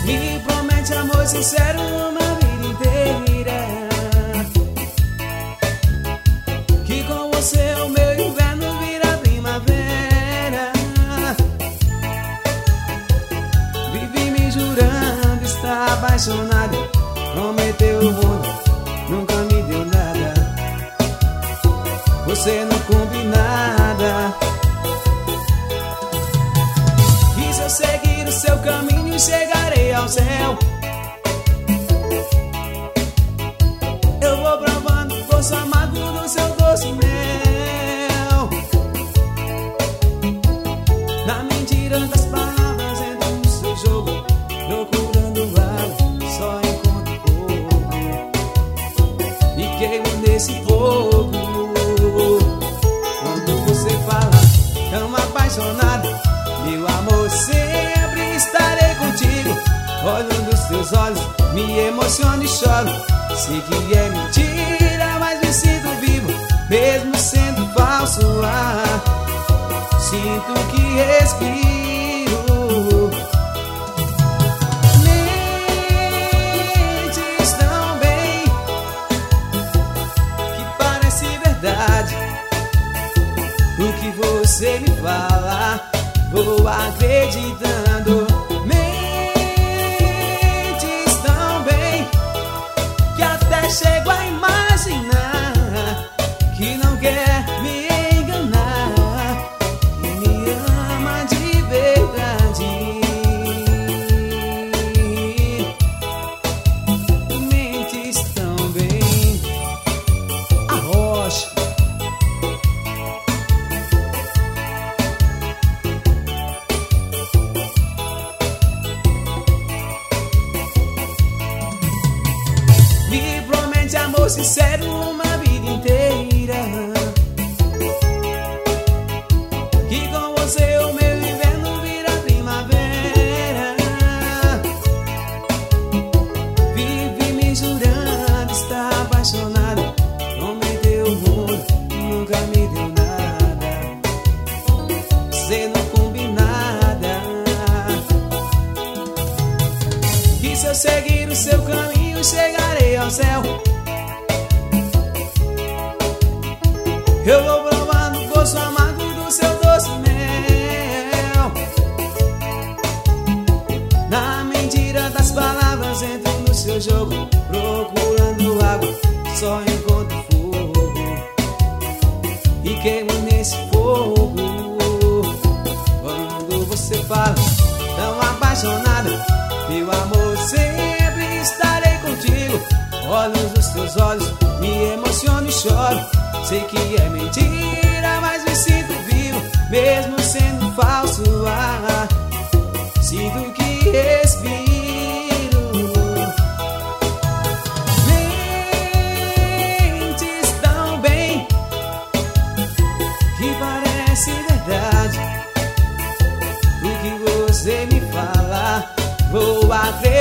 Me promete amor sincero uma vida inteira, que com você o meu inverno vira primavera. Vive me jurando estar apaixonado, prometeu o mundo, nunca me deu nada. Você não cumpre nada. E se eu seguir o seu caminho, chegarei ao céu. Eu vou provando o gosto amargo do seu doce mel. Na mentira das palavras entro no seu jogo, procurando algo, só encontro fogo. E queimo nesse fogo. Quando você fala tão apaixonado, meu amor, sempre estarei contigo. Olho nos teus olhos, me emociono e choro. Sei que é mentira, mas me sinto vivo, mesmo sendo falso ar. Sinto que respiro. Mentes tão bem que parece verdade. O que você me fala, vou acreditando. Mentes tão bem que até chego a imaginar que não quer me enganar, que me ama de verdade. Mentes tão bem. A rocha. Me promete amor sincero uma vida inteira, que com você o meu inverno vira primavera. Vive me jurando estar apaixonado, prometeu o mundo, nunca me deu nada. Você não cumpre nada. Que se eu seguir o seu caminho, chegarei ao céu. Eu vou provando o gosto amargo do seu doce mel. Na mentira das palavras entro no seu jogo, procurando água, só encontro fogo. E queimo nesse fogo. Quando você fala tão apaixonada, meu amor, sempre estarei contigo. Olhos dos teus olhos, me emociono e choro. Sei que é mentira, mas me sinto vivo, mesmo sendo falso ar. Sinto que respiro. Mentes tão bem que parece verdade. O que você me fala, vou acreditar.